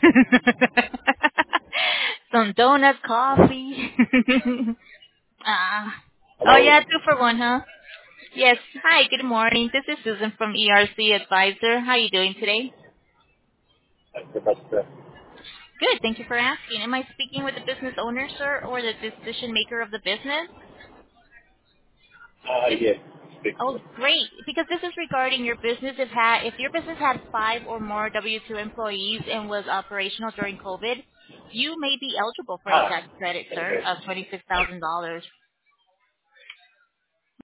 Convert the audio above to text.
Some donuts, coffee. Ah. Oh Hello. yeah, 2 for 1, huh? Yes. Hi, good morning. This is Susan from ERC Advisor. How are you doing today? Good. Thank you for asking. Am I speaking with the business owner, sir, or the decision maker of the business? Yes. Speak. Oh, great. Because this is regarding your business. If your business had 5 or more W-2 employees and was operational during COVID, you may be eligible for a Ah, tax credit, sir, okay. of $26,000.